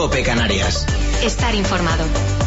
COPE Canarias. Estar informado.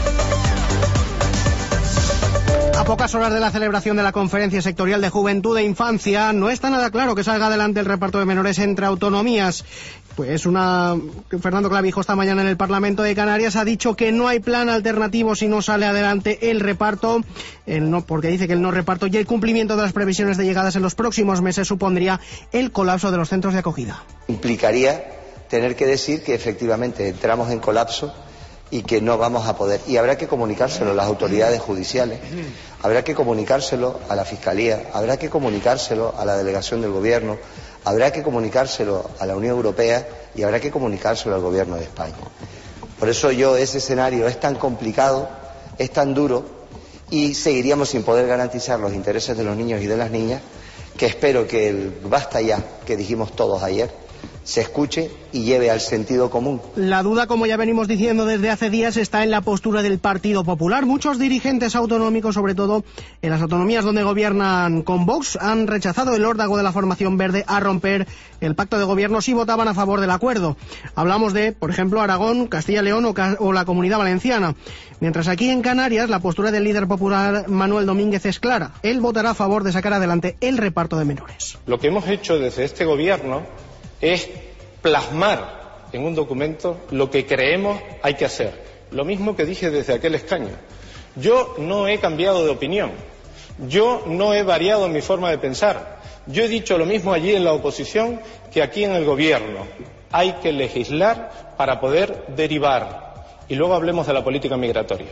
A pocas horas de la celebración de la Conferencia Sectorial de Juventud e Infancia, no está nada claro que salga adelante el reparto de menores entre autonomías. Pues Fernando Clavijo esta mañana en el Parlamento de Canarias ha dicho que no hay plan alternativo si no sale adelante el reparto, porque dice que el no reparto y el cumplimiento de las previsiones de llegadas en los próximos meses supondría el colapso de los centros de acogida. Implicaría tener que decir que efectivamente entramos en colapso y que no vamos a poder. Y habrá que comunicárselo a las autoridades judiciales, habrá que comunicárselo a la Fiscalía, habrá que comunicárselo a la delegación del Gobierno, habrá que comunicárselo a la Unión Europea y habrá que comunicárselo al Gobierno de España. Por eso ese escenario es tan complicado, es tan duro y seguiríamos sin poder garantizar los intereses de los niños y de las niñas, que espero que el basta ya que dijimos todos ayer se escuche y lleve al sentido común. La duda, como ya venimos diciendo desde hace días, está en la postura del Partido Popular. Muchos dirigentes autonómicos, sobre todo en las autonomías donde gobiernan con Vox, han rechazado el órdago de la formación verde a romper el pacto de gobierno si votaban a favor del acuerdo. Hablamos de, por ejemplo, Aragón, Castilla y León o la Comunidad Valenciana. Mientras aquí en Canarias la postura del líder popular Manuel Domínguez es clara. Él votará a favor de sacar adelante el reparto de menores. Lo que hemos hecho desde este gobierno es plasmar en un documento lo que creemos hay que hacer. Lo mismo que dije desde aquel escaño. Yo no he cambiado de opinión. Yo no he variado mi forma de pensar. Yo he dicho lo mismo allí en la oposición que aquí en el gobierno. Hay que legislar para poder derivar. Y luego hablemos de la política migratoria.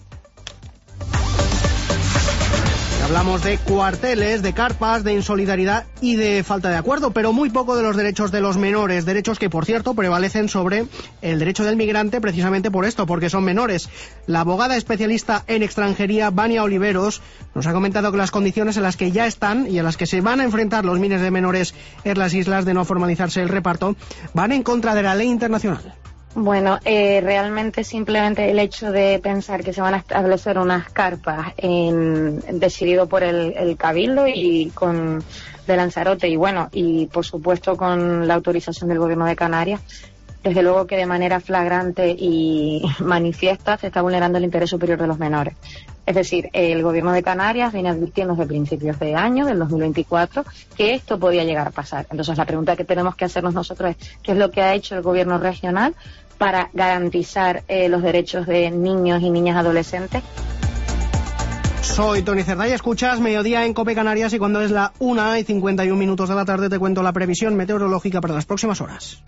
Hablamos de cuarteles, de carpas, de insolidaridad y de falta de acuerdo, pero muy poco de los derechos de los menores, derechos que, por cierto, prevalecen sobre el derecho del migrante precisamente por esto, porque son menores. La abogada especialista en extranjería, Vania Oliveros, nos ha comentado que las condiciones en las que ya están y en las que se van a enfrentar los miles de menores en las islas de no formalizarse el reparto van en contra de la ley internacional. Bueno, realmente simplemente el hecho de pensar que se van a establecer unas carpas decidido por el Cabildo y de Lanzarote y por supuesto con la autorización del Gobierno de Canarias, desde luego que de manera flagrante y manifiesta se está vulnerando el interés superior de los menores. Es decir, el Gobierno de Canarias viene advirtiendo desde principios de año, del 2024, que esto podía llegar a pasar. Entonces la pregunta que tenemos que hacernos nosotros es ¿qué es lo que ha hecho el Gobierno regional para garantizar los derechos de niños y niñas adolescentes? Soy Tony Cerdá y escuchas Mediodía en COPE Canarias, y cuando es la 1:51 de la tarde te cuento la previsión meteorológica para las próximas horas.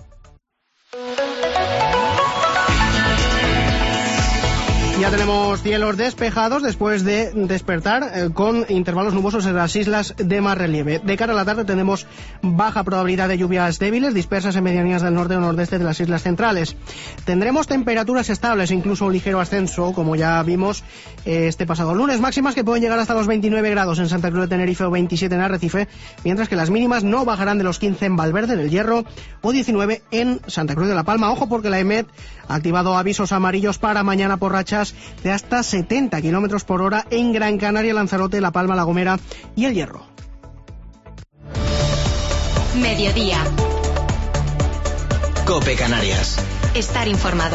Ya tenemos cielos despejados después de despertar con intervalos nubosos en las islas de más relieve. De cara a la tarde tenemos baja probabilidad de lluvias débiles dispersas en medianías del norte o nordeste de las islas centrales. Tendremos temperaturas estables, incluso un ligero ascenso, como ya vimos este pasado lunes. Máximas que pueden llegar hasta los 29 grados en Santa Cruz de Tenerife o 27 en Arrecife, mientras que las mínimas no bajarán de los 15 en Valverde, en El Hierro, o 19 en Santa Cruz de la Palma. Ojo, porque la EMET ha activado avisos amarillos para mañana por rachas de hasta 70 kilómetros por hora en Gran Canaria, Lanzarote, La Palma, La Gomera y El Hierro. Mediodía. COPE Canarias. Estar informado.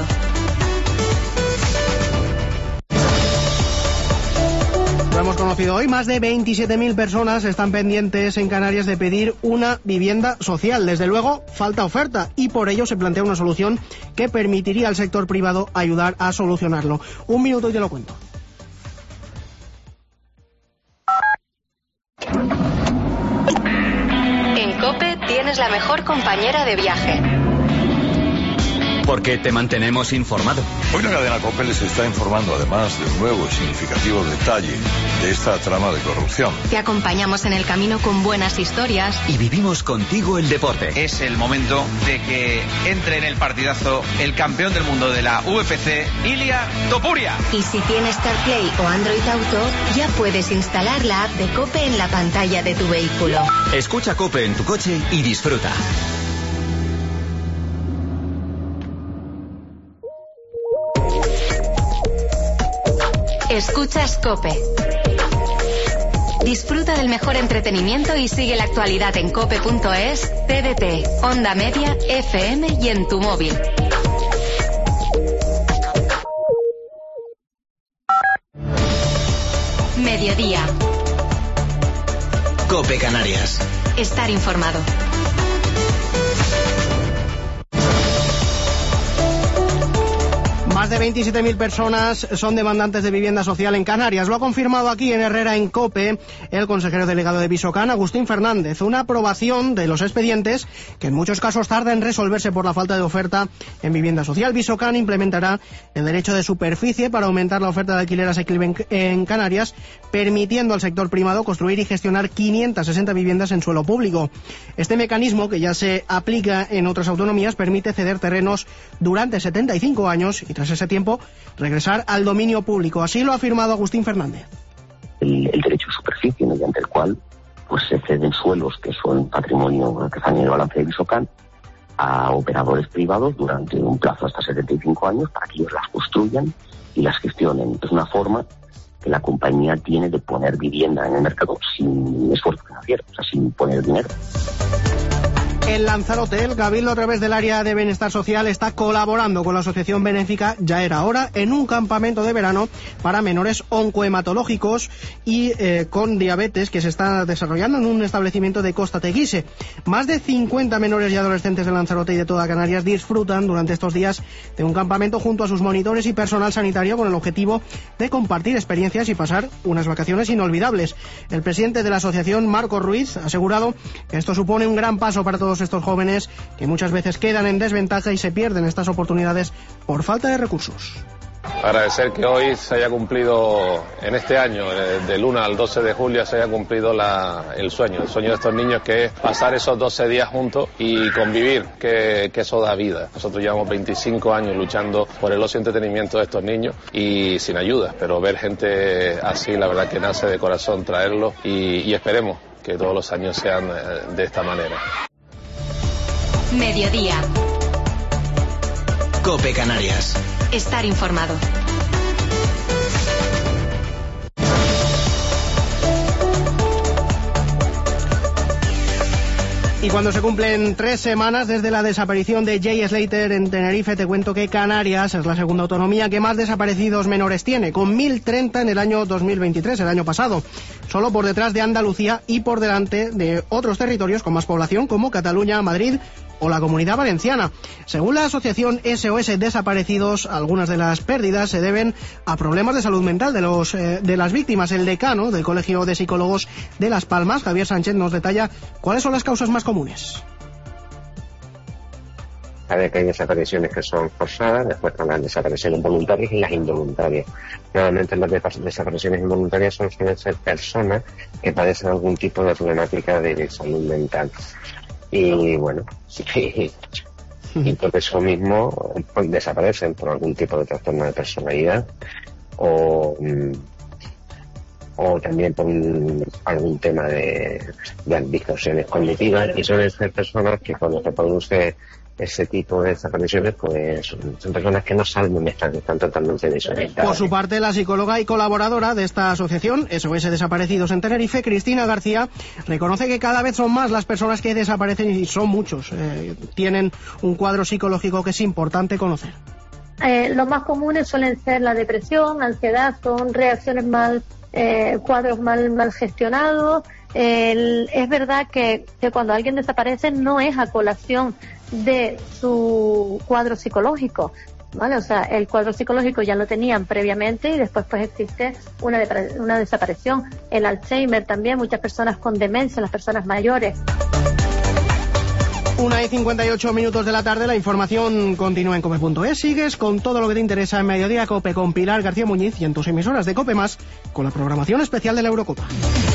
Lo hemos conocido hoy, más de 27.000 personas están pendientes en Canarias de pedir una vivienda social. Desde luego, falta oferta y por ello se plantea una solución que permitiría al sector privado ayudar a solucionarlo. Un minuto y te lo cuento. En COPE tienes la mejor compañera de viaje. Porque te mantenemos informado. Hoy la cadena COPE les está informando además de un nuevo y significativo detalle de esta trama de corrupción. Te acompañamos en el camino con buenas historias. Y vivimos contigo el deporte. Es el momento de que entre en el partidazo el campeón del mundo de la UFC, Ilia Topuria. Y si tienes CarPlay o Android Auto, ya puedes instalar la app de COPE en la pantalla de tu vehículo. Escucha COPE en tu coche y disfruta. Escuchas COPE. Disfruta del mejor entretenimiento y sigue la actualidad en cope.es, TDT, Onda Media, FM y en tu móvil. Mediodía. COPE Canarias. Estar informado. Más de 27.000 personas son demandantes de vivienda social en Canarias. Lo ha confirmado aquí en Herrera en COPE el consejero delegado de Visocan, Agustín Fernández. Una aprobación de los expedientes que en muchos casos tarda en resolverse por la falta de oferta en vivienda social. Visocan implementará el derecho de superficie para aumentar la oferta de alquiler asequible en Canarias, permitiendo al sector privado construir y gestionar 560 viviendas en suelo público. Este mecanismo, que ya se aplica en otras autonomías, permite ceder terrenos durante 75 años y tras ese tiempo regresar al dominio público. Así lo ha afirmado Agustín Fernández. El derecho de superficie, mediante el cual pues se ceden suelos que son patrimonio que están en el balance de Visocan a operadores privados durante un plazo hasta 75 años para que ellos las construyan y las gestionen. Es una forma que la compañía tiene de poner vivienda en el mercado sin esfuerzo financiero, o sea, sin poner dinero. En Lanzarote, el Cabildo, a través del área de bienestar social, está colaborando con la asociación benéfica Ya Era Hora en un campamento de verano para menores oncohematológicos y con diabetes que se está desarrollando en un establecimiento de Costa Teguise. Más de 50 menores y adolescentes de Lanzarote y de toda Canarias disfrutan durante estos días de un campamento junto a sus monitores y personal sanitario con el objetivo de compartir experiencias y pasar unas vacaciones inolvidables. El presidente de la asociación, Marcos Ruiz, ha asegurado que esto supone un gran paso para todos estos jóvenes que muchas veces quedan en desventaja y se pierden estas oportunidades por falta de recursos. Agradecer que hoy se haya cumplido, en este año, del 1 al 12 de julio, se haya cumplido el sueño de estos niños, que es pasar esos 12 días juntos y convivir, que eso da vida. Nosotros llevamos 25 años luchando por el ocio y entretenimiento de estos niños y sin ayuda, pero ver gente así, la verdad que nace de corazón traerlos y esperemos que todos los años sean de esta manera. Mediodía. COPE Canarias. Estar informado. Y cuando se cumplen 3 semanas desde la desaparición de Jay Slater en Tenerife, te cuento que Canarias es la segunda autonomía que más desaparecidos menores tiene, con 1.030 en el año 2023, el año pasado, solo por detrás de Andalucía y por delante de otros territorios con más población como Cataluña, Madrid o la Comunidad Valenciana. Según la asociación SOS Desaparecidos, algunas de las pérdidas se deben a problemas de salud mental de las víctimas. El decano del Colegio de Psicólogos de Las Palmas, Javier Sánchez, nos detalla cuáles son las causas más comunes. Sabe que hay desapariciones que son forzadas, después están las desapariciones voluntarias y las involuntarias. Normalmente las desapariciones involuntarias suelen ser personas que padecen algún tipo de problemática de salud mental. Y bueno, y por eso mismo desaparecen por algún tipo de trastorno de personalidad o también por algún tema de distorsiones cognitivas, y suelen ser personas que cuando se produce ese tipo de desapariciones, pues son personas que no saben, están totalmente desorientadas. Por su parte, la psicóloga y colaboradora de esta asociación, SOS Desaparecidos en Tenerife, Cristina García, reconoce que cada vez son más las personas que desaparecen y son muchos. Tienen un cuadro psicológico que es importante conocer. Los más comunes suelen ser la depresión, ansiedad, son reacciones cuadros mal gestionados. Es verdad que cuando alguien desaparece no es a colación de su cuadro psicológico, ¿vale? O sea, el cuadro psicológico ya lo tenían previamente y después pues existe una desaparición. El Alzheimer también, muchas personas con demencia, las personas mayores. 1:58 de la tarde, la información continúa en cope.es. Sigues con todo lo que te interesa en Mediodía Cope con Pilar García Muñiz y en tus emisoras de Cope Más con la programación especial de la Eurocopa.